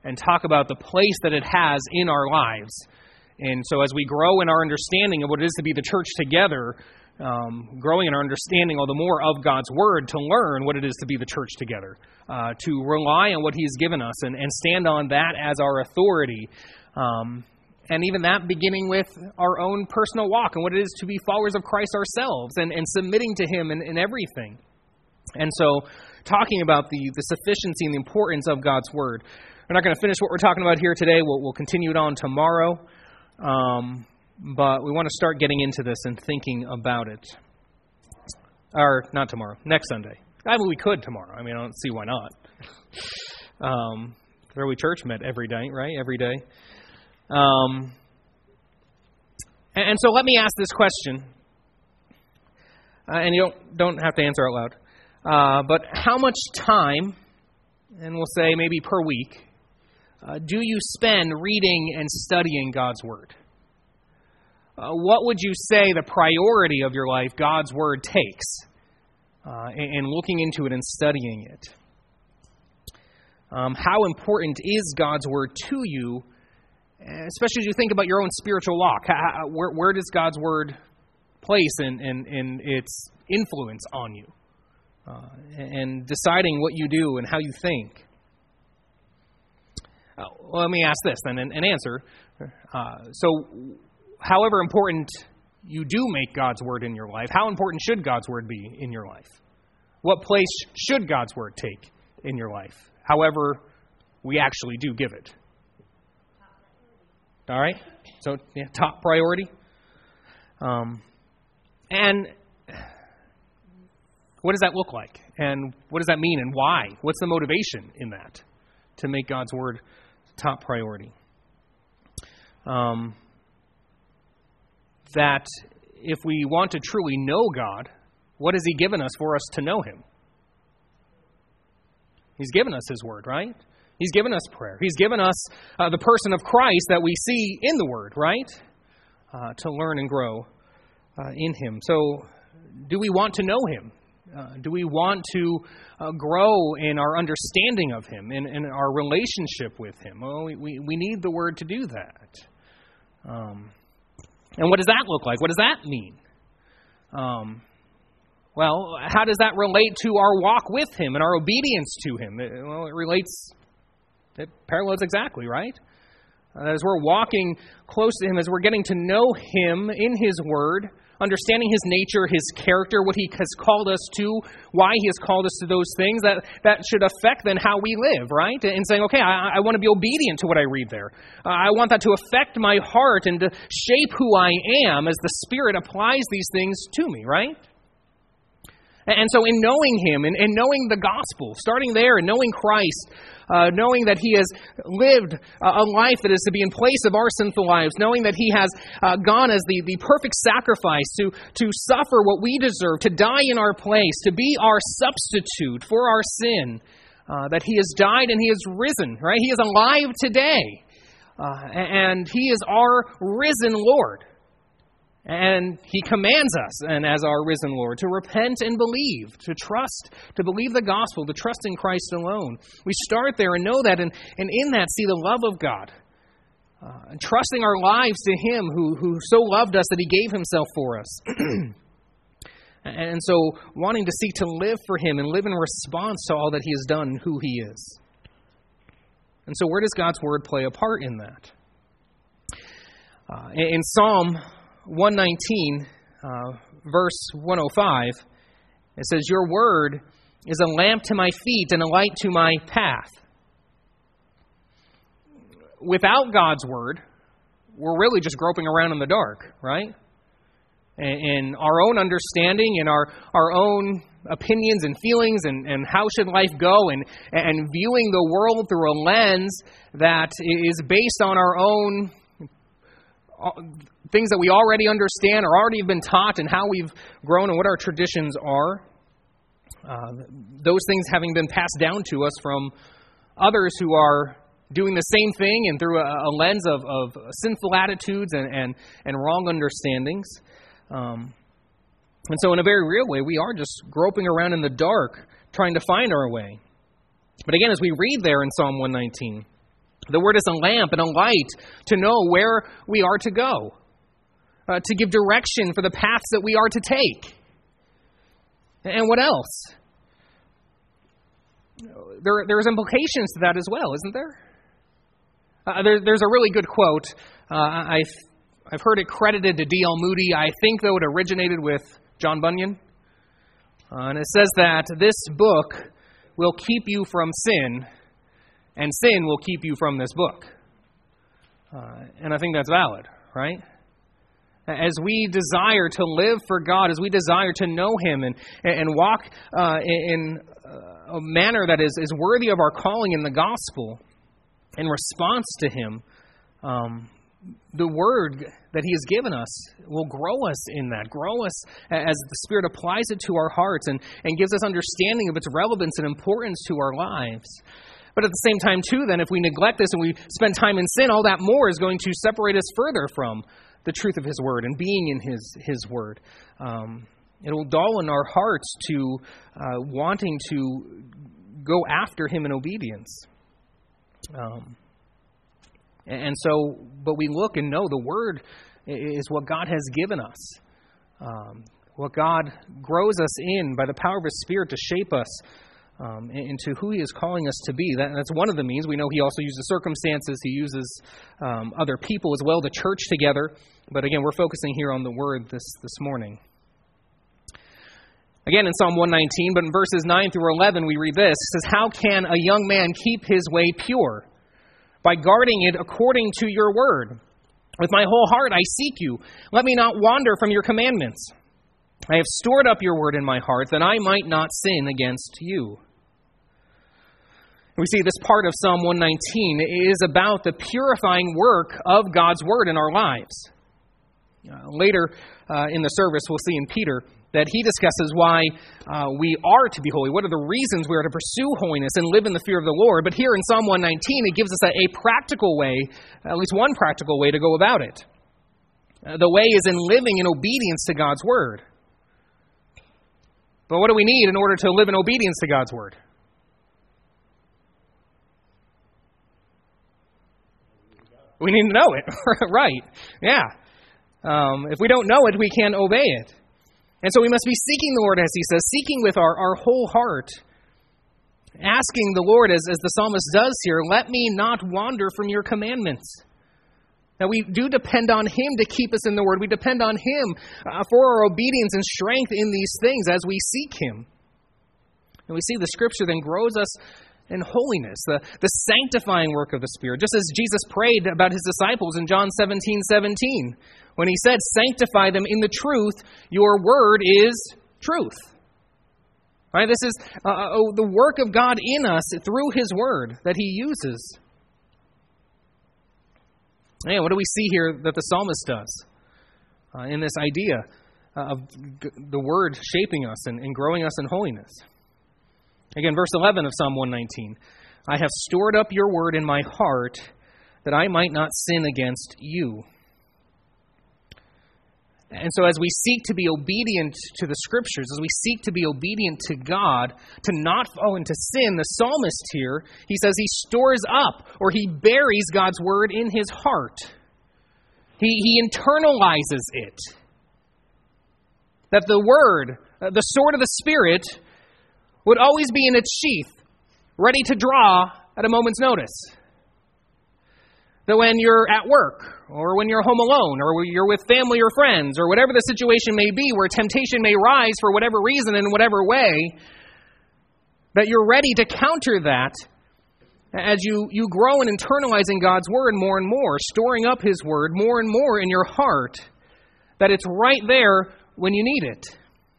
and talk about the place that it has in our lives. And so as we grow in our understanding of what it is to be the church together, growing in our understanding all the more of God's Word, to learn what it is to be the church together, to rely on what He's given us and stand on that as our authority. And even that beginning with our own personal walk and what it is to be followers of Christ ourselves and submitting to Him in everything. And so talking about the sufficiency and the importance of God's Word. We're not going to finish what we're talking about here today. We'll continue it on tomorrow. But we want to start getting into this and thinking about it. Or not tomorrow, next Sunday. I mean, we could tomorrow. I mean, I don't see why not. Early Church met every day, right? Every day. And so let me ask this question. And you don't have to answer out loud. But how much time, and we'll say maybe per week, do you spend reading and studying God's Word? What would you say the priority of your life God's Word takes in looking into it and studying it? How important is God's Word to you, especially as you think about your own spiritual walk? Where does God's Word place in its influence on you? And deciding what you do and how you think. Well, let me ask this then and answer. So, however important you do make God's Word in your life, how important should God's Word be in your life? What place should God's Word take in your life? However we actually do give it. All right? So, yeah, top priority. And what does that look like? And what does that mean and why? What's the motivation in that to make God's Word top priority? That if we want to truly know God, what has He given us for us to know Him? He's given us His Word, right? He's given us prayer. He's given us the person of Christ that we see in the Word, right? To learn and grow in Him. So, do we want to know Him? Do we want to grow in our understanding of Him, in our relationship with Him? Well, we need the Word to do that. And what does that look like? What does that mean? Well, how does that relate to our walk with Him and our obedience to Him? Well, it parallels exactly, right? As we're walking close to Him, as we're getting to know Him in His Word, understanding His nature, His character, what He has called us to, why He has called us to those things, that should affect then how we live, right? And saying, okay, I want to be obedient to what I read there. I want that to affect my heart and to shape who I am as the Spirit applies these things to me, right? And so in knowing Him and knowing the gospel, starting there and knowing Christ, knowing that He has lived a life that is to be in place of our sinful lives, knowing that He has gone as the perfect sacrifice to suffer what we deserve, to die in our place, to be our substitute for our sin, that He has died and He has risen, right? He is alive today, and He is our risen Lord. And He commands us, and as our risen Lord, to repent and believe, to trust, to believe the gospel, to trust in Christ alone. We start there and know that, and in that see the love of God, and trusting our lives to Him who so loved us that He gave Himself for us. And so wanting to seek to live for Him and live in response to all that He has done and who He is. And so where does God's Word play a part in that? In Psalm 119, verse 105, it says, "Your word is a lamp to my feet and a light to my path." Without God's Word, we're really just groping around in the dark, right? And our own understanding and our own opinions and feelings and how should life go and viewing the world through a lens that is based on our own things that we already understand or already have been taught and how we've grown and what our traditions are. Those things having been passed down to us from others who are doing the same thing and through a lens of sinful attitudes and wrong understandings. And so in a very real way, we are just groping around in the dark trying to find our way. But again, as we read there in Psalm 119, The Word is a lamp and a light to know where we are to go, to give direction for the paths that we are to take. And what else? There's implications to that as well, isn't there? There's a really good quote. I've heard it credited to D.L. Moody. I think, though, it originated with John Bunyan. And it says that this book will keep you from sin, and sin will keep you from this book. And I think that's valid, right? As we desire to live for God, as we desire to know Him and walk in a manner that is worthy of our calling in the gospel, in response to Him, the Word that He has given us will grow us in that, grow us as the Spirit applies it to our hearts and gives us understanding of its relevance and importance to our lives. But at the same time, too, then, if we neglect this and we spend time in sin, all that more is going to separate us further from the truth of His Word and being in His Word. It will dull in our hearts to wanting to go after Him in obedience. And so, but we look and know the Word is what God has given us. What God grows us in by the power of His Spirit to shape us into who He is calling us to be. That's one of the means. We know He also uses circumstances. He uses other people as well, the church together. But again, we're focusing here on the Word this morning. Again, in Psalm 119, but in verses 9 through 11, we read this. It says, "How can a young man keep his way pure? By guarding it according to your word. With my whole heart I seek you. Let me not wander from your commandments. I have stored up your word in my heart, that I might not sin against you." We see this part of Psalm 119 is about the purifying work of God's word in our lives. Later in the service, we'll see in Peter that he discusses why we are to be holy. What are the reasons we are to pursue holiness and live in the fear of the Lord? But here in Psalm 119, it gives us a practical way, at least one practical way to go about it. The way is in living in obedience to God's word. But what do we need in order to live in obedience to God's word? We need to know it, right? Yeah. If we don't know it, we can't obey it. And so we must be seeking the Lord, as he says, seeking with our whole heart, asking the Lord, as the psalmist does here, let me not wander from your commandments. Now, we do depend on Him to keep us in the Word. We depend on Him for our obedience and strength in these things as we seek Him. And we see the Scripture then grows us in holiness, the sanctifying work of the Spirit, just as Jesus prayed about His disciples in John 17:17, when He said, "Sanctify them in the truth, your word is truth." Right? This is the work of God in us through His word that He uses. And what do we see here that the psalmist does in this idea of the word shaping us and growing us in holiness? Again, verse 11 of Psalm 119. "I have stored up your word in my heart, that I might not sin against you." And so as we seek to be obedient to the Scriptures, as we seek to be obedient to God, to not fall into sin, the psalmist here, he says he stores up or he buries God's word in his heart. He internalizes it. That the word, the sword of the Spirit, would always be in its sheath, ready to draw at a moment's notice. That when you're at work, or when you're home alone, or you're with family or friends, or whatever the situation may be, where temptation may rise for whatever reason in whatever way, that you're ready to counter that as you grow in internalizing God's word more and more, storing up His word more and more in your heart, that it's right there when you need it.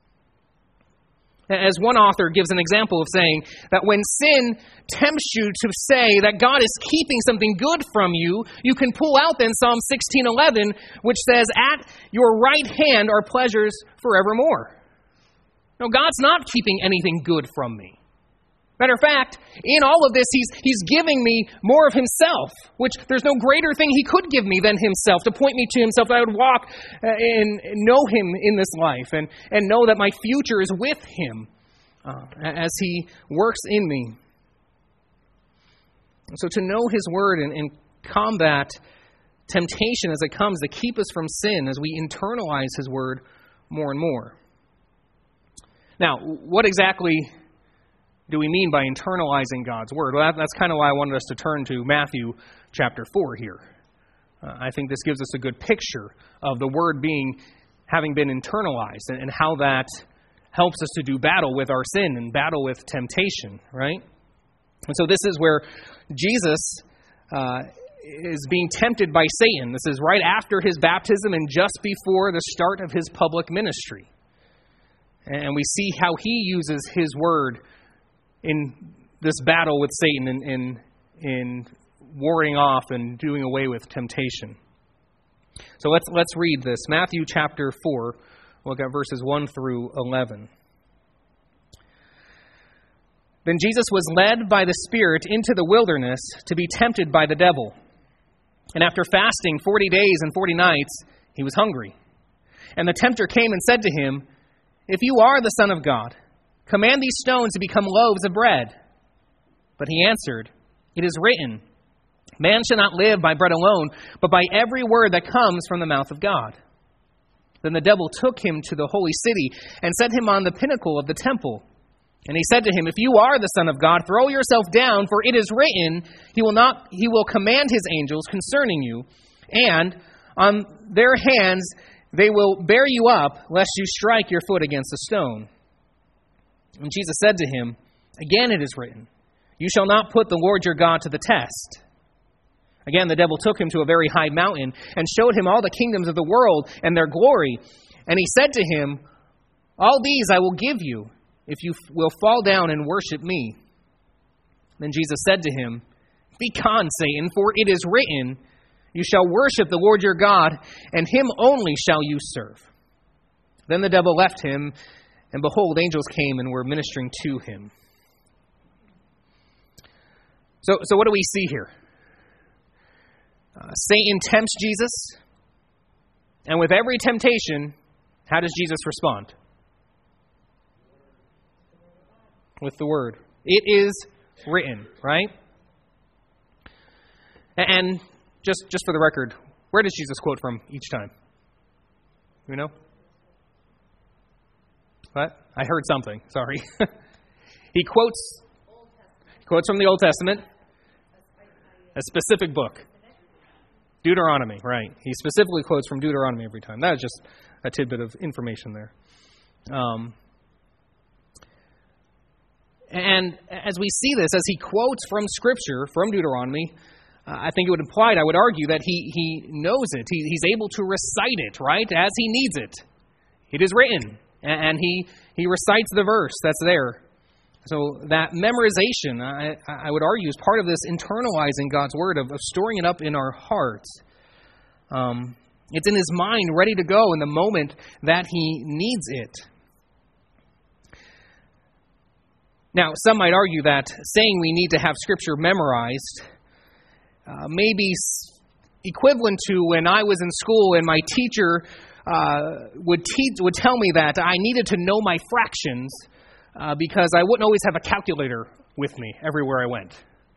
As one author gives an example of saying that when sin tempts you to say that God is keeping something good from you, you can pull out then Psalm 16:11, which says, "At your right hand are pleasures forevermore." No, God's not keeping anything good from me. Matter of fact, in all of this, He's giving me more of Himself, which there's no greater thing He could give me than Himself, to point me to Himself, that I would walk and know Him in this life and know that my future is with Him as He works in me. So to know His Word and combat temptation as it comes to keep us from sin as we internalize His Word more and more. Now, what exactly do we mean by internalizing God's Word? Well, that's kind of why I wanted us to turn to Matthew chapter 4 here. I think this gives us a good picture of the Word having been internalized and how that helps us to do battle with our sin and battle with temptation, right? And so this is where Jesus is being tempted by Satan. This is right after His baptism and just before the start of His public ministry. And we see how He uses His Word in this battle with Satan in warding off and doing away with temptation. So let's read this. Matthew chapter 4, we'll look at verses 1 through 11. Then Jesus was led by the Spirit into the wilderness to be tempted by the devil. And after fasting 40 days and 40 nights, He was hungry. And the tempter came and said to Him, "If you are the Son of God, command these stones to become loaves of bread." But He answered, "It is written, man shall not live by bread alone, but by every word that comes from the mouth of God." Then the devil took Him to the holy city and set Him on the pinnacle of the temple. And He said to Him, "If you are the Son of God, throw yourself down, for it is written, He will command His angels concerning you, and on their hands they will bear you up, lest you strike your foot against a stone." And Jesus said to him, "Again it is written, you shall not put the Lord your God to the test." Again the devil took Him to a very high mountain and showed Him all the kingdoms of the world and their glory. And He said to him, "All these I will give you, if you will fall down and worship me." Then Jesus said to him, "Begone, Satan, for it is written, you shall worship the Lord your God, and Him only shall you serve." Then the devil left him, and behold, angels came and were ministering to him. So what do we see here? Satan tempts Jesus, and with every temptation, how does Jesus respond? With the Word. It is written, right? And just for the record, where does Jesus quote from each time? You know? What? I heard something. Sorry. He quotes from the Old Testament, a specific book. Deuteronomy, right. He specifically quotes from Deuteronomy every time. That is just a tidbit of information there. And as we see this, as he quotes from Scripture, from Deuteronomy, I think it would imply, I would argue, that he knows it. He's able to recite it, right, as he needs it. It is written, and he recites the verse that's there. So that memorization, I would argue, is part of this internalizing God's Word, of storing it up in our hearts. It's in his mind, ready to go in the moment that he needs it. Now, some might argue that saying we need to have Scripture memorized may be equivalent to when I was in school and my teacher would tell me that I needed to know my fractions because I wouldn't always have a calculator with me everywhere I went.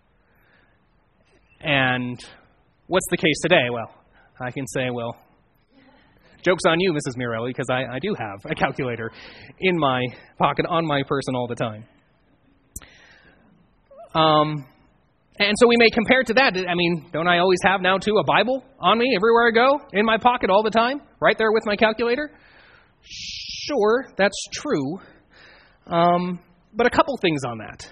And what's the case today? Well, I can say, well, joke's on you, Mrs. Mirelli, because I do have a calculator in my pocket, on my person all the time. And so we may compare it to that. I mean, don't I always have now, too, a Bible on me everywhere I go, in my pocket all the time, right there with my calculator? Sure, that's true. But a couple things on that.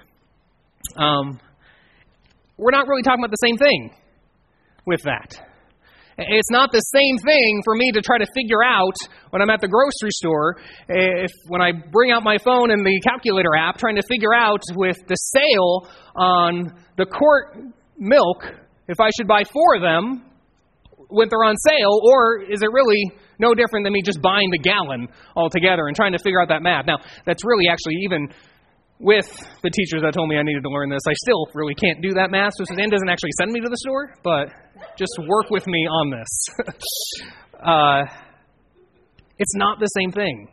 We're not really talking about the same thing with that. It's not the same thing for me to try to figure out when I'm at the grocery store, when I bring out my phone and the calculator app, trying to figure out with the sale on the quart milk, if I should buy 4 of them when they're on sale, or is it really no different than me just buying the gallon altogether and trying to figure out that math? Now, that's really actually, even with the teachers that told me I needed to learn this, I still really can't do that math. So Suzanne doesn't actually send me to the store, but just work with me on this. It's not the same thing.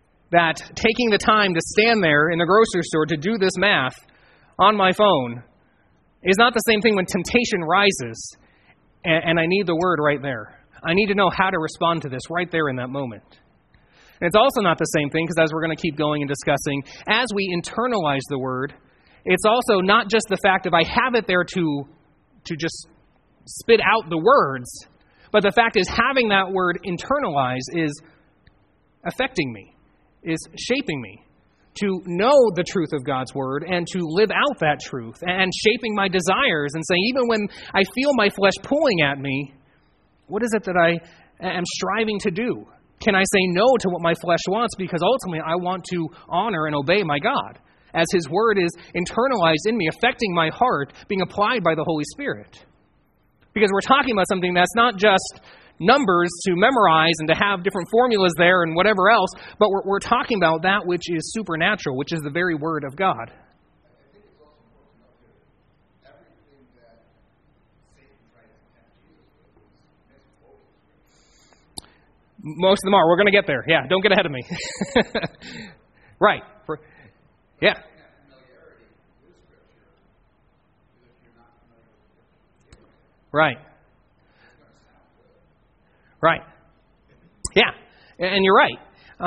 That taking the time to stand there in the grocery store to do this math on my phone is not the same thing when temptation rises and I need the Word right there. I need to know how to respond to this right there in that moment. And it's also not the same thing, because as we're going to keep going and discussing, as we internalize the Word, it's also not just the fact of I have it there to just spit out the words, but the fact is having that Word internalized is affecting me, is shaping me to know the truth of God's Word and to live out that truth and shaping my desires and saying, even when I feel my flesh pulling at me, what is it that I am striving to do? Can I say no to what my flesh wants? Because ultimately I want to honor and obey my God as His Word is internalized in me, affecting my heart, being applied by the Holy Spirit. Because we're talking about something that's not just numbers to memorize and to have different formulas there and whatever else, but we're talking about that which is supernatural, which is the very Word of God. I think it's also important to note here that everything that Satan tries to tempt Jesus with is misquoted. Most of them are. We're going to get there. Yeah, don't get ahead of me. Right. Yeah. Familiarity with Scripture, because if you're not familiar with Scripture, Right. it's going to sound good. Right. Yeah. And you're right.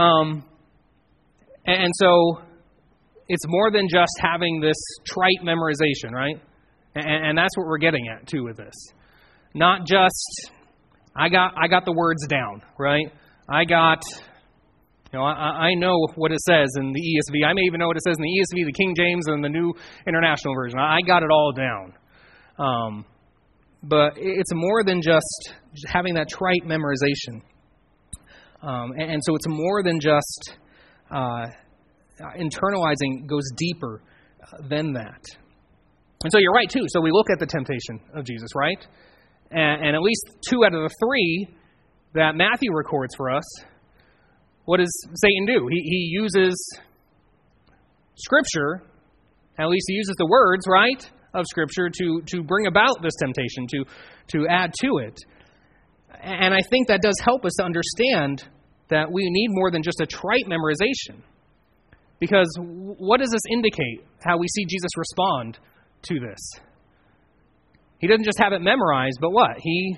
And so it's more than just having this trite memorization, right? And that's what we're getting at too with this. Not just I got the words down, right? I know what it says in the ESV. I may even know what it says in the ESV, the King James, and the New International Version. I got it all down. But it's more than just having that trite memorization. And so it's more than just internalizing, goes deeper than that. And so you're right, too. So we look at the temptation of Jesus, right? And at least 2 out of the 3 that Matthew records for us, what does Satan do? He uses Scripture, at least he uses the words, right, of Scripture to bring about this temptation, to add to it. And I think that does help us to understand that we need more than just a trite memorization. Because what does this indicate, how we see Jesus respond to this? He doesn't just have it memorized, but what? He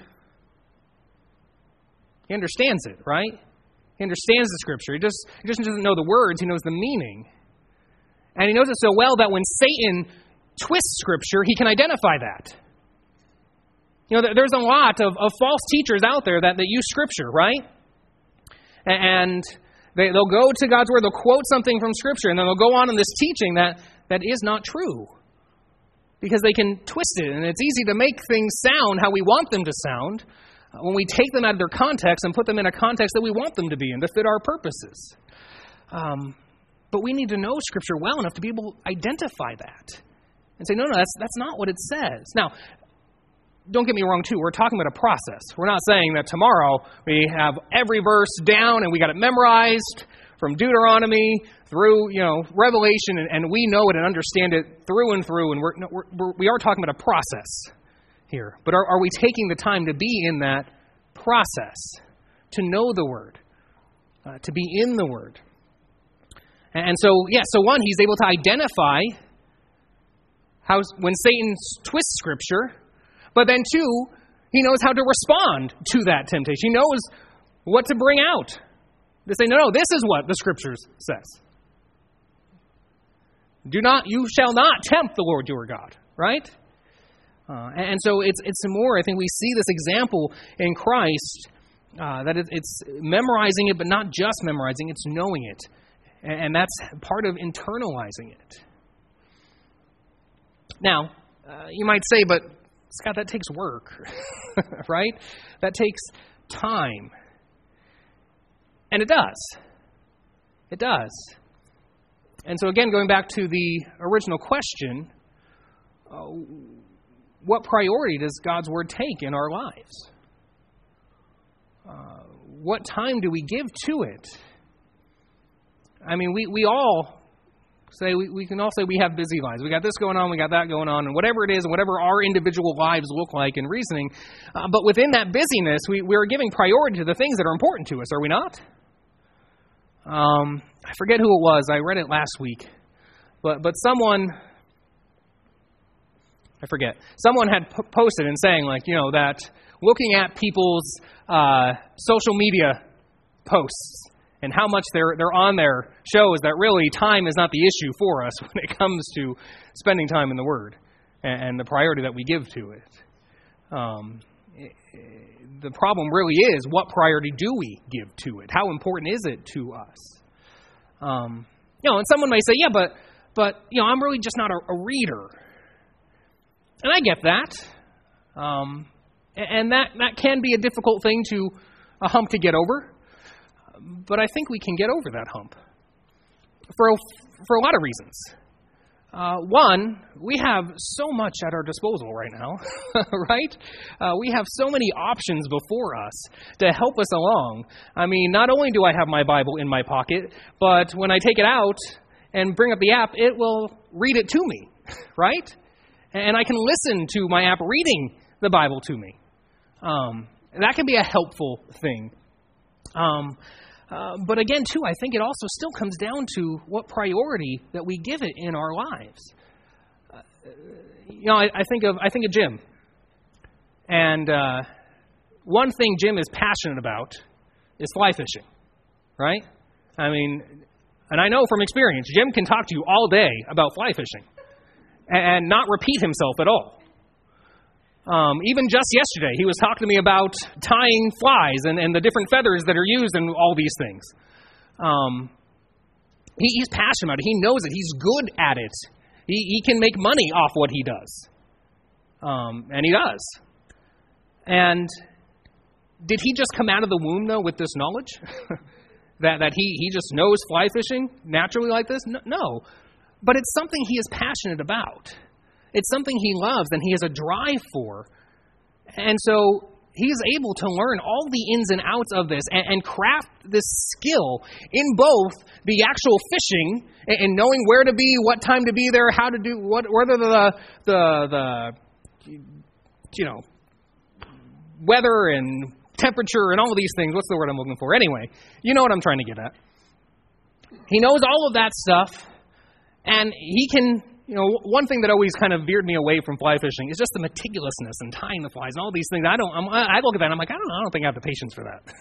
understands it, right? He understands the Scripture. He just doesn't know the words, he knows the meaning. And he knows it so well that when Satan twists Scripture, he can identify that. You know, there's a lot of false teachers out there that use Scripture, right? And they'll go to God's Word, they'll quote something from Scripture, and then they'll go on in this teaching that is not true. Because they can twist it, and it's easy to make things sound how we want them to sound when we take them out of their context and put them in a context that we want them to be in to fit our purposes. But we need to know Scripture well enough to be able to identify that and say, no, that's not what it says. Now, don't get me wrong, too. We're talking about a process. We're not saying that tomorrow we have every verse down and we got it memorized from Deuteronomy through, Revelation, and we know it and understand it through and through. And we are talking about a process here. But are we taking the time to be in that process, to know the Word, to be in the Word? And so one, he's able to identify how when Satan twists Scripture, but then 2, he knows how to respond to that temptation. He knows what to bring out. To say, no, this is what the Scriptures says. You shall not tempt the Lord your God, right? And so it's more, I think we see this example in Christ, that it's memorizing it, but not just memorizing, it's knowing it. And that's part of internalizing it. Now, you might say, but Scott, that takes work, right? That takes time. And it does. It does. And so again, going back to the original question, what priority does God's Word take in our lives? What time do we give to it? I mean, we all say, we can all say we have busy lives. We got this going on, we got that going on, and whatever it is, and whatever our individual lives look like in reasoning. But within that busyness, we're giving priority to the things that are important to us, are we not? I forget who it was. I read it last week. But someone I forget. Someone had posted and saying, like, that looking at people's social media posts and how much they're on there shows that really time is not the issue for us when it comes to spending time in the Word and the priority that we give to it. The problem really is, what priority do we give to it? How important is it to us? And someone may say, yeah, but I'm really just not a reader. And I get that. And that can be a difficult thing a hump to get over. But I think we can get over that hump for a lot of reasons. One, we have so much at our disposal right now, right? We have so many options before us to help us along. I mean, not only do I have my Bible in my pocket, but when I take it out and bring up the app, it will read it to me, right? And I can listen to my app reading the Bible to me. That can be a helpful thing. But again, too, I think it also still comes down to what priority that we give it in our lives. I think of Jim. And one thing Jim is passionate about is fly fishing, right? I mean, and I know from experience, Jim can talk to you all day about fly fishing and not repeat himself at all. Even just yesterday, he was talking to me about tying flies and the different feathers that are used in all these things. He's passionate about it. He knows it. He's good at it. He can make money off what he does. And he does. And did he just come out of the womb, though, with this knowledge? that he just knows fly fishing naturally like this? No. But it's something he is passionate about. It's something he loves and he has a drive for. And so he's able to learn all the ins and outs of this and craft this skill in both the actual fishing and knowing where to be, what time to be there, how to do whether the weather and temperature and all of these things. What's the word I'm looking for? Anyway, you know what I'm trying to get at. He knows all of that stuff, and he can. One thing that always kind of veered me away from fly fishing is just the meticulousness and tying the flies and all these things. I look at that and I'm like, I don't think I have the patience for that.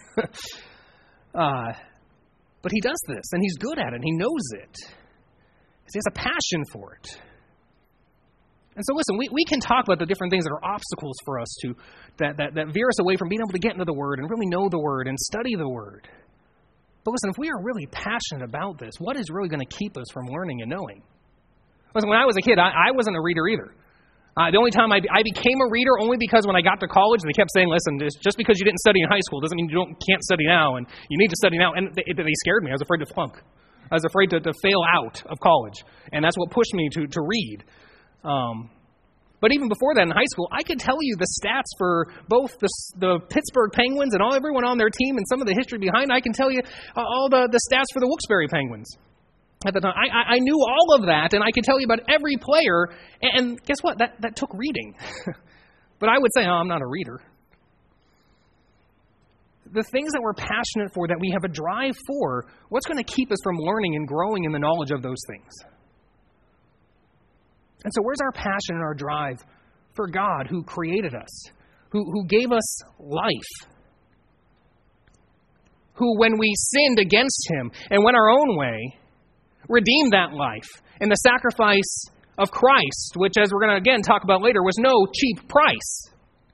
But he does this, and he's good at it, and he knows it. He has a passion for it. And so listen, we can talk about the different things that are obstacles for us that veer us away from being able to get into the Word and really know the Word and study the Word. But listen, if we are really passionate about this, what is really going to keep us from learning and knowing? Listen, when I was a kid, I wasn't a reader either. The only time I became a reader only because when I got to college, they kept saying, listen, just because you didn't study in high school doesn't mean you can't study now, and you need to study now. And they scared me. I was afraid to flunk. I was afraid to fail out of college. And that's what pushed me to read. But even before that in high school, I could tell you the stats for both the Pittsburgh Penguins and everyone on their team and some of the history behind it. I can tell you all the stats for the Wilkes-Barre Penguins. At the time, I knew all of that, and I could tell you about every player. And guess what? That took reading. But I would say, I'm not a reader. The things that we're passionate for, that we have a drive for, what's going to keep us from learning and growing in the knowledge of those things? And so where's our passion and our drive for God, who created us, who gave us life, who, when we sinned against him and went our own way, redeemed that life in the sacrifice of Christ, which, as we're going to again talk about later, was no cheap price.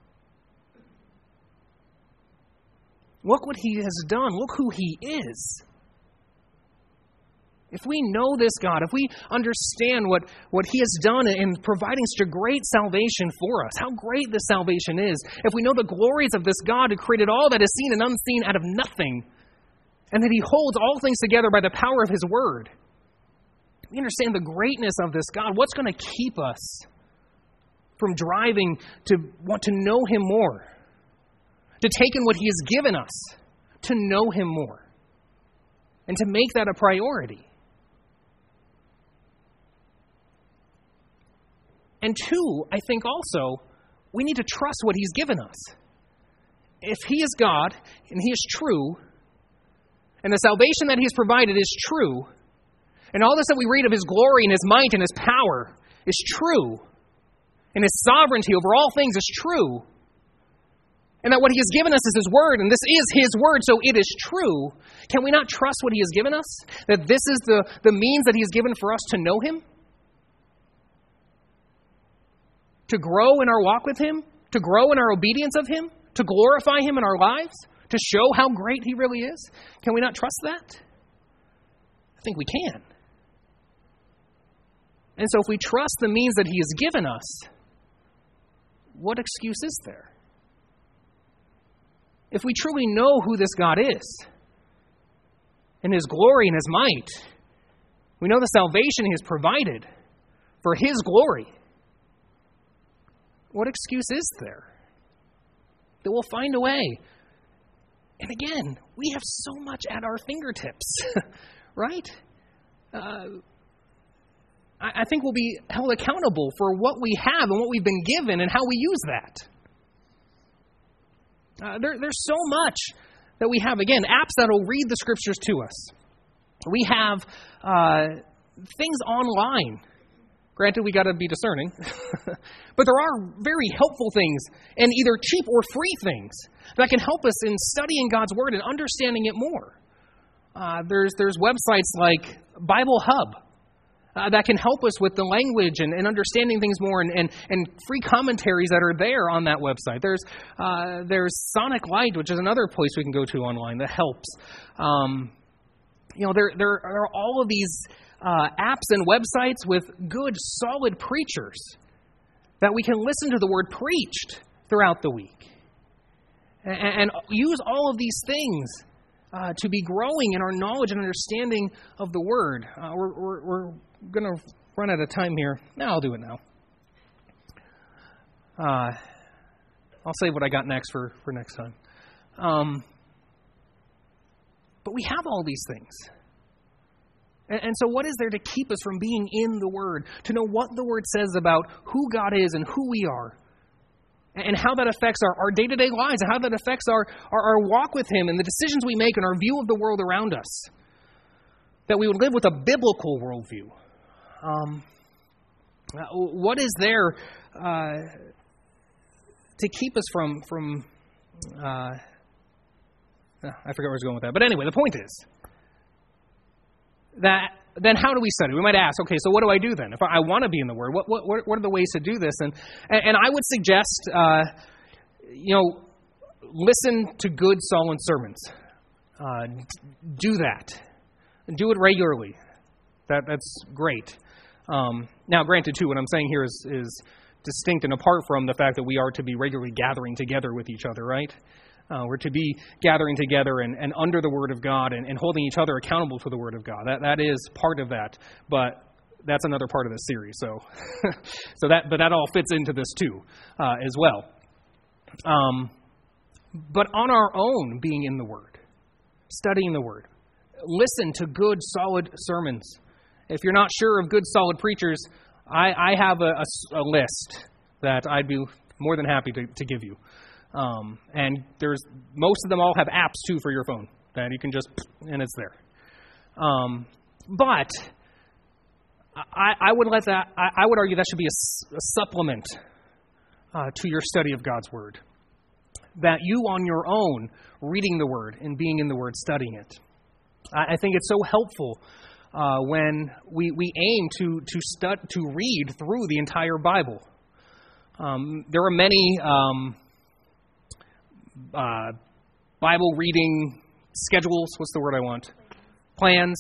Look what he has done. Look who he is. If we know this God, if we understand what he has done in providing such a great salvation for us, how great this salvation is, if we know the glories of this God who created all that is seen and unseen out of nothing, and that he holds all things together by the power of his word, we understand the greatness of this God. What's going to keep us from driving to want to know him more, to take in what he has given us, to know him more, and to make that a priority? And two, I think also, we need to trust what he's given us. If he is God, and he is true, and the salvation that he's provided is true, and all this that we read of his glory and his might and his power is true, and His sovereignty over all things is true, and that what He has given us is His Word, and this is His Word, so it is true, can we not trust what He has given us? That this is the means that He has given for us to know Him? To grow in our walk with Him? To grow in our obedience of Him? To glorify Him in our lives? To show how great He really is? Can we not trust that? I think we can. And so if we trust the means that He has given us, what excuse is there? If we truly know who this God is, and His glory and His might, we know the salvation He has provided for His glory, what excuse is there? That we'll find a way. And again, we have so much at our fingertips, right? I think we'll be held accountable for what we have and what we've been given and how we use that. There's so much that we have. Again, apps that will read the Scriptures to us. We have things online. Granted, we got to be discerning. But there are very helpful things, and either cheap or free things, that can help us in studying God's Word and understanding it more. There's websites like Bible Hub that can help us with the language and understanding things more, and free commentaries that are there on that website. There's Sonic Light, which is another place we can go to online that helps. There are all of these apps and websites with good, solid preachers that we can listen to the Word preached throughout the week. And use all of these things to be growing in our knowledge and understanding of the Word. We're going to run out of time here. No, I'll do it now. I'll save what I got next for next time. But we have all these things. And so what is there to keep us from being in the Word? To know what the Word says about who God is and who we are. And how that affects our day-to-day lives. And how that affects our walk with Him and the decisions we make and our view of the world around us. That we would live with a biblical worldview. What is there to keep us from I forget where I was going with that. But anyway, the point is that then how do we study? We might ask, okay, so what do I do then? If I want to be in the Word, what are the ways to do this? And I would suggest, listen to good, solid sermons. Do that. Do it regularly. That's great. Now, granted, too, what I'm saying here is distinct and apart from the fact that we are to be regularly gathering together with each other, right? We're to be gathering together and under the Word of God and holding each other accountable to the Word of God. That is part of that, but that's another part of the series. So, but that all fits into this too, as well. But on our own, being in the Word, studying the Word, listen to good, solid sermons. If you're not sure of good, solid preachers, I have a list that I'd be more than happy to give you. And most of them all have apps too for your phone that you can just, and it's there. But I would argue that should be a supplement to your study of God's Word. That you on your own, reading the Word and being in the Word, studying it. I think it's so helpful when we aim to read through the entire Bible. There are many Bible reading schedules. What's the word I want? Plans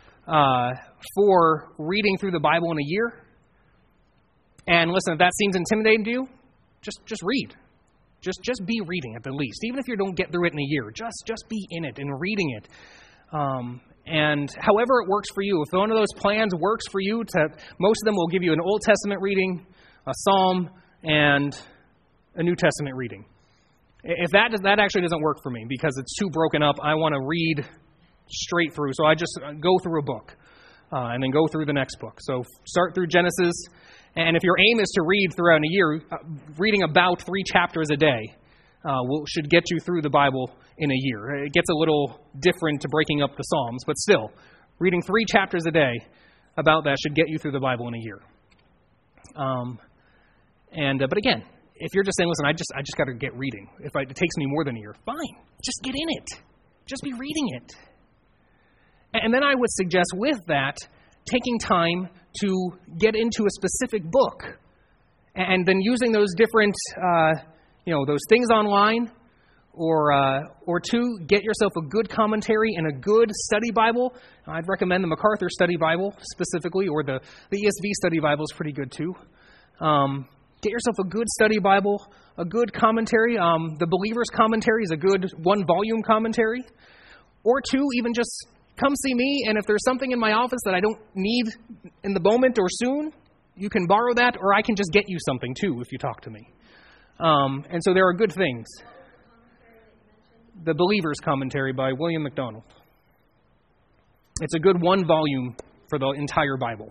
for reading through the Bible in a year. And listen, if that seems intimidating to you, just read. Just be reading at the least. Even if you don't get through it in a year, just be in it and reading it. And however it works for you, if one of those plans works for you, most of them will give you an Old Testament reading, a Psalm, and a New Testament reading. If that actually doesn't work for me because it's too broken up, I want to read straight through. So I just go through a book and then go through the next book. So start through Genesis. And if your aim is to read throughout a year, reading about 3 chapters a day should get you through the Bible in a year. It gets a little different to breaking up the Psalms, but still, reading 3 chapters a day about that should get you through the Bible in a year. But again, if you're just saying, listen, I just got to get reading. If it takes me more than a year, fine. Just get in it. Just be reading it. And then I would suggest with that, taking time to get into a specific book. And then using those different, those things online, or two, get yourself a good commentary and a good study Bible. I'd recommend the MacArthur Study Bible specifically, or the ESV Study Bible is pretty good too. Get yourself a good study Bible, a good commentary. The Believer's Commentary is a good one-volume commentary. Or two, even just come see me, and if there's something in my office that I don't need in the moment or soon, you can borrow that, or I can just get you something too if you talk to me. And so there are good things. The Believer's Commentary by William MacDonald. It's a good one volume for the entire Bible.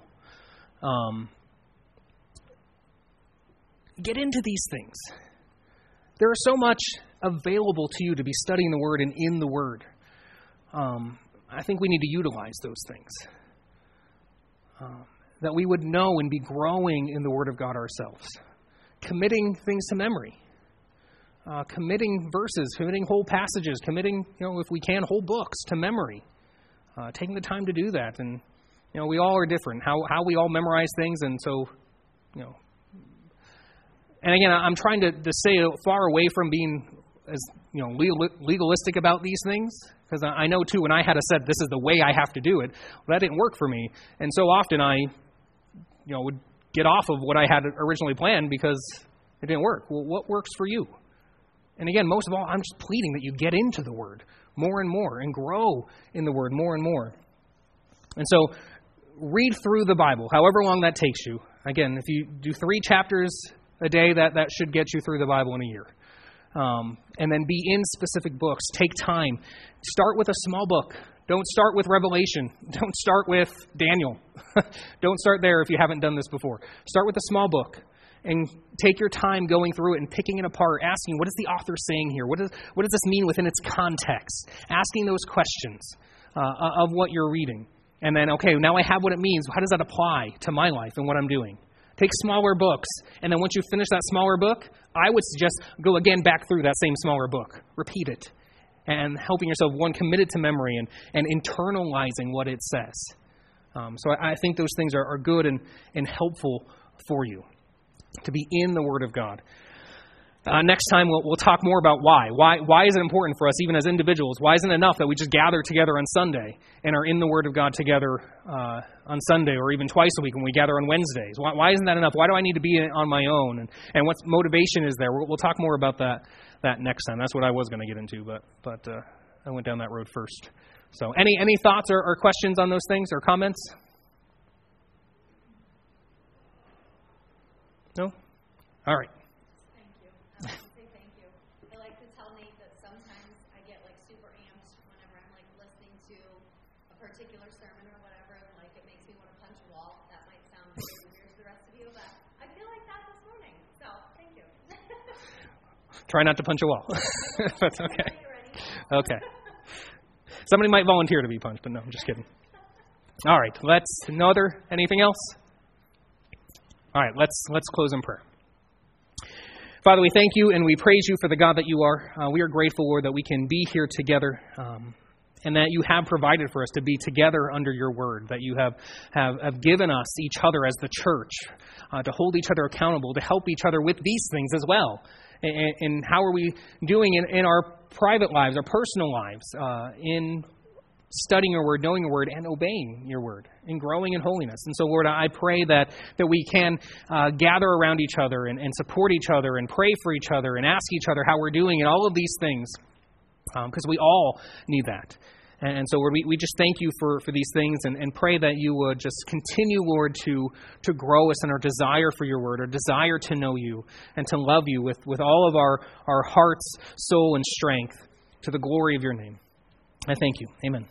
Get into these things. There is so much available to you to be studying the Word and in the Word. I think we need to utilize those things. That we would know and be growing in the Word of God ourselves. Committing things to memory. Committing verses, committing whole passages, committing, if we can, whole books to memory. Taking the time to do that. And, we all are different. How we all memorize things, and so, And again, I'm trying to stay far away from being as legalistic about these things, because I know too, when I had said this is the way I have to do it, well, that didn't work for me, and so often I, would get off of what I had originally planned because it didn't work. Well, what works for you? And again, most of all, I'm just pleading that you get into the Word more and more and grow in the Word more and more. And so, read through the Bible, however long that takes you. Again, if you do 3 chapters a day, that should get you through the Bible in a year. And then be in specific books. Take time. Start with a small book. Don't start with Revelation. Don't start with Daniel. Don't start there if you haven't done this before. Start with a small book and take your time going through it and picking it apart, asking, what is the author saying here? What does this mean within its context? Asking those questions of what you're reading. And then, okay, now I have what it means. How does that apply to my life and what I'm doing? Take smaller books, and then once you finish that smaller book, I would suggest go again back through that same smaller book. Repeat it, and helping yourself, one, committed to memory and internalizing what it says. So I think those things are good and helpful for you to be in the Word of God. Next time, we'll talk more about why. Why is it important for us, even as individuals? Why isn't it enough that we just gather together on Sunday and are in the Word of God together on Sunday, or even twice a week when we gather on Wednesdays? Why isn't that enough? Why do I need to be on my own? And what motivation is there? We'll talk more about that next time. That's what I was going to get into, but I went down that road first. So any thoughts or questions on those things or comments? No? All right. Try not to punch a wall. That's okay. Okay. Somebody might volunteer to be punched, but no, I'm just kidding. All right. Anything else? All right. Let's close in prayer. Father, we thank you and we praise you for the God that you are. We are grateful, Lord, that we can be here together, and that you have provided for us to be together under your word, that you have given us each other as the church to hold each other accountable, to help each other with these things as well. And how are we doing in our private lives, our personal lives, in studying your word, knowing your word, and obeying your word, and growing in holiness. And so, Lord, I pray that we can gather around each other and support each other and pray for each other and ask each other how we're doing and all of these things, because we all need that. And so, Lord, we just thank you for these things and pray that you would just continue, Lord, to grow us in our desire for your word, our desire to know you and to love you with all of our hearts, soul, and strength to the glory of your name. I thank you. Amen.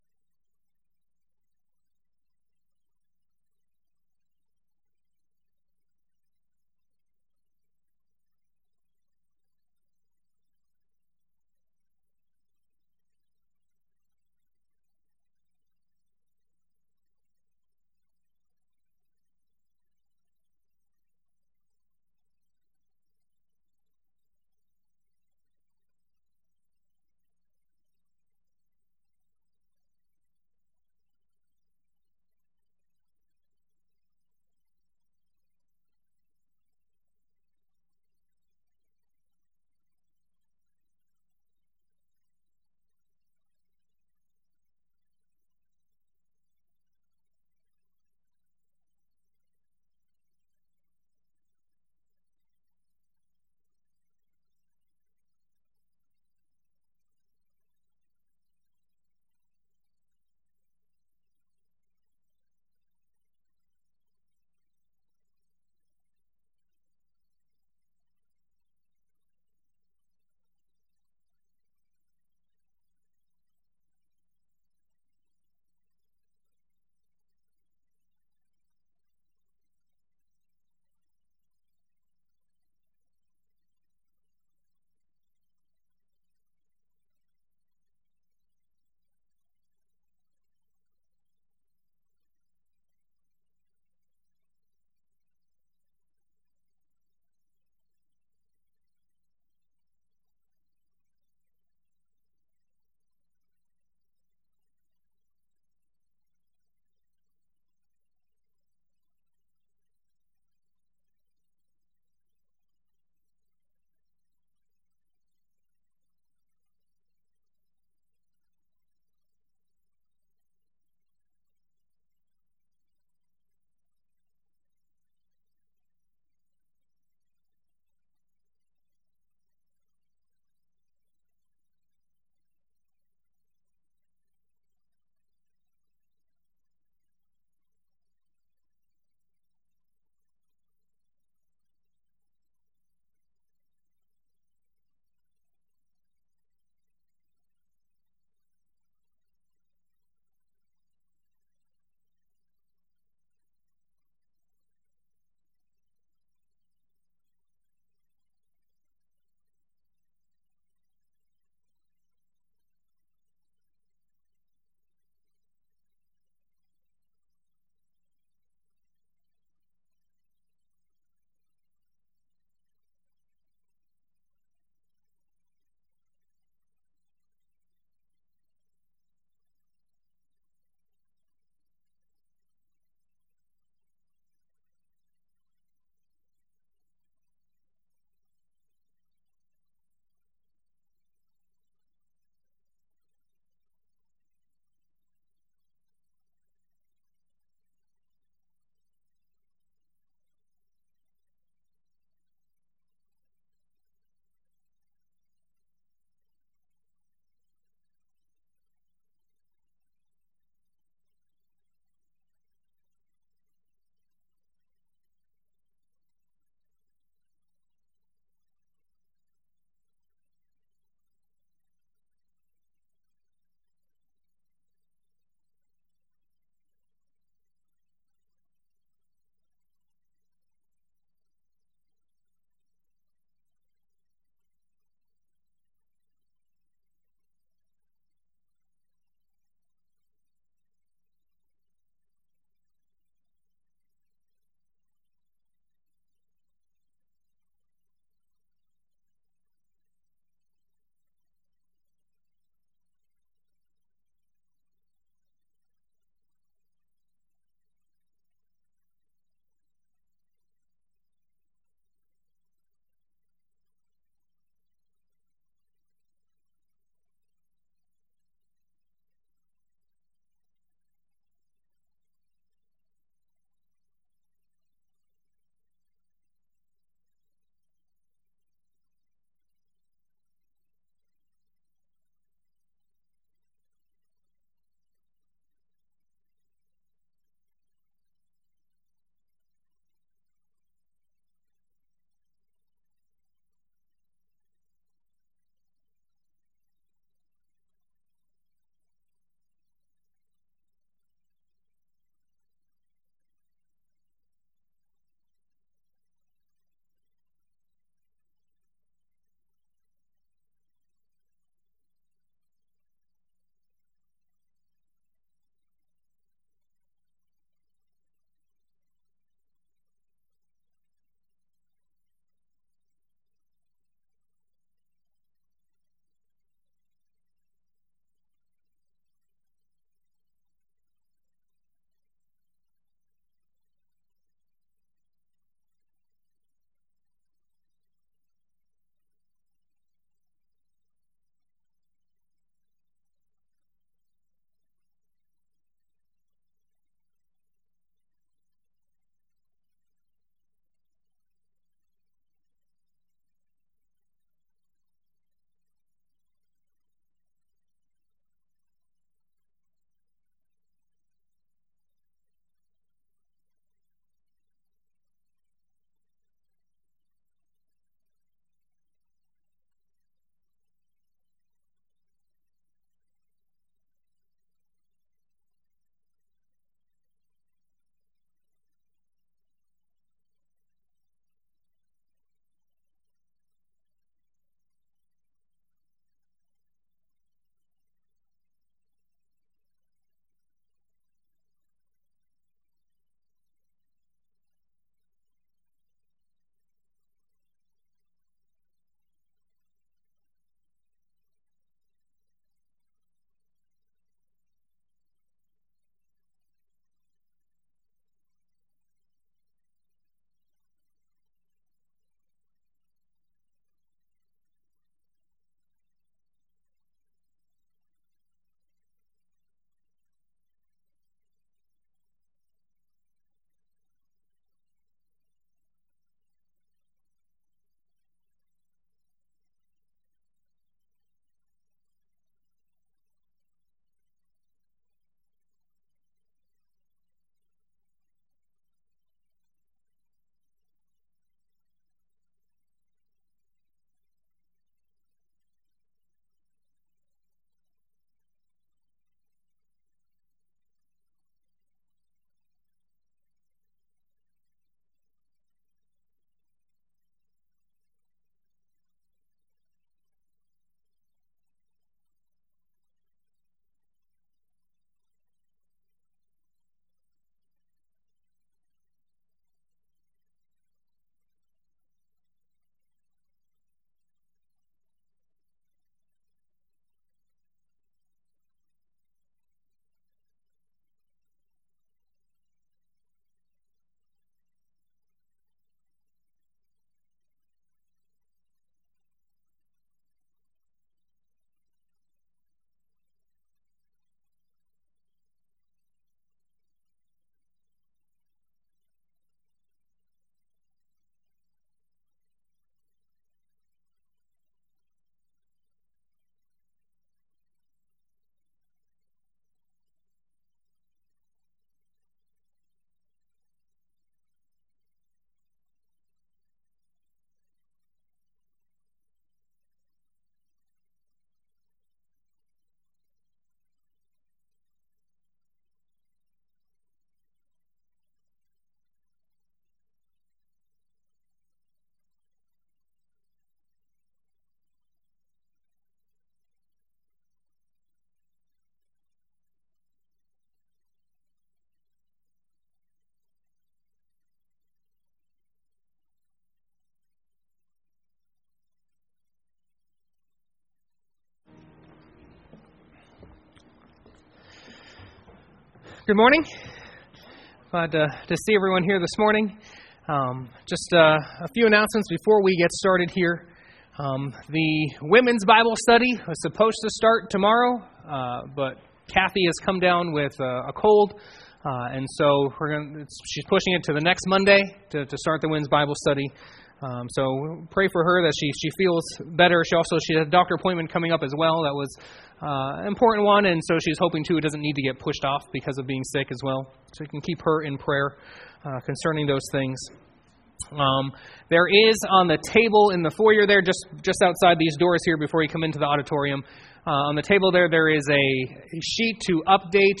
Good morning. Glad to see everyone here this morning. Just a few announcements before we get started here. The women's Bible study was supposed to start tomorrow, but Kathy has come down with a cold, and so she's pushing it to the next Monday to start the women's Bible study. So pray for her that she feels better. She had a doctor appointment coming up as well. That was an important one, and so she's hoping too it doesn't need to get pushed off because of being sick as well. So you can keep her in prayer concerning those things. There is on the table in the foyer there, just outside these doors here before you come into the auditorium, on the table there is a sheet to update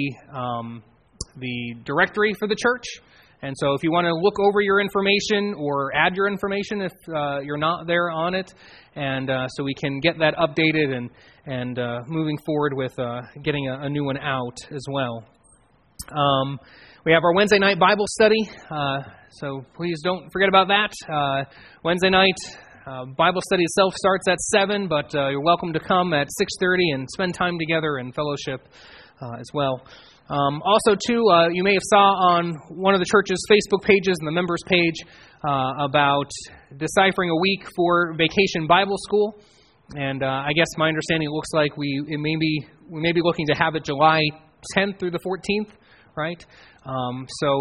the directory for the church. And so if you want to look over your information or add your information if you're not there on it, and so we can get that updated and moving forward with getting a new one out as well. We have our Wednesday night Bible study, so please don't forget about that. Wednesday night Bible study itself starts at 7, but you're welcome to come at 6:30 and spend time together and fellowship as well. Also, too, you may have saw on one of the church's Facebook pages and the members page about deciphering a week for Vacation Bible School. And I guess my understanding looks like we may be looking to have it July 10th through the 14th, right? So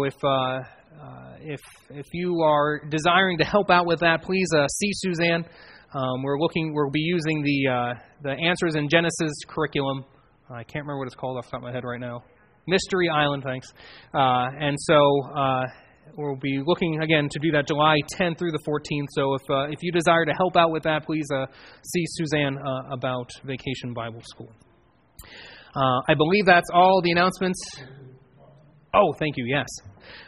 if you are desiring to help out with that, please see Suzanne. We'll be using the Answers in Genesis curriculum. I can't remember what it's called off the top of my head right now. Mystery Island, thanks. And so we'll be looking, again, to do that July 10th through the 14th. So if you desire to help out with that, please see Suzanne about Vacation Bible School. I believe that's all the announcements. Oh, thank you, yes.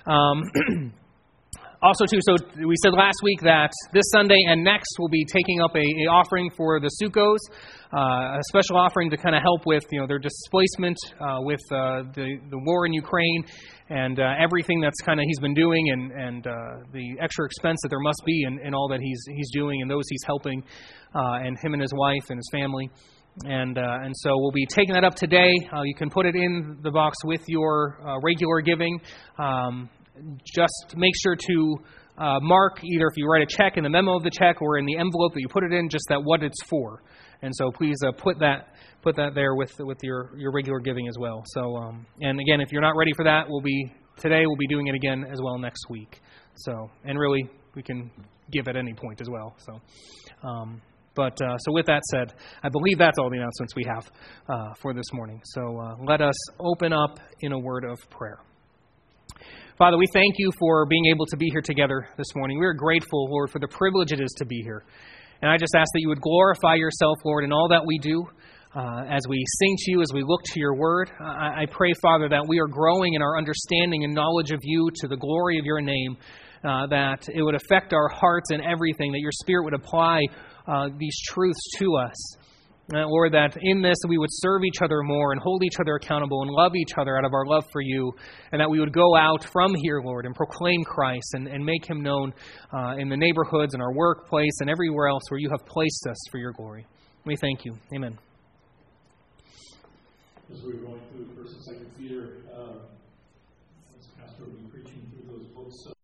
Also, too, so we said last week that this Sunday and next we'll be taking up a offering for the Sukkos, a special offering to kind of help with their displacement with the war in Ukraine and everything that's kind of he's been doing and the extra expense that there must be in all that he's doing and those he's helping and him and his wife and his family. And so we'll be taking that up today. You can put it in the box with your regular giving. Just make sure to mark either if you write a check in the memo of the check or in the envelope that you put it in, just that what it's for. And so please put that there with your regular giving as well. So and again, if you're not ready for that, we'll be doing it again as well next week. So and really we can give at any point as well. So. So with that said, I believe that's all the announcements we have for this morning. So let us open up in a word of prayer. Father, we thank you for being able to be here together this morning. We are grateful, Lord, for the privilege it is to be here. And I just ask that you would glorify yourself, Lord, in all that we do as we sing to you, as we look to your word. I pray, Father, that we are growing in our understanding and knowledge of you to the glory of your name, that it would affect our hearts and everything, that your Spirit would apply these truths to us. Lord, that in this we would serve each other more and hold each other accountable and love each other out of our love for you, and that we would go out from here, Lord, and proclaim Christ and make him known in the neighborhoods and our workplace and everywhere else where you have placed us for your glory. We thank you. Amen. As we're going through 1st and 2nd Peter, as Pastor will be preaching through those books.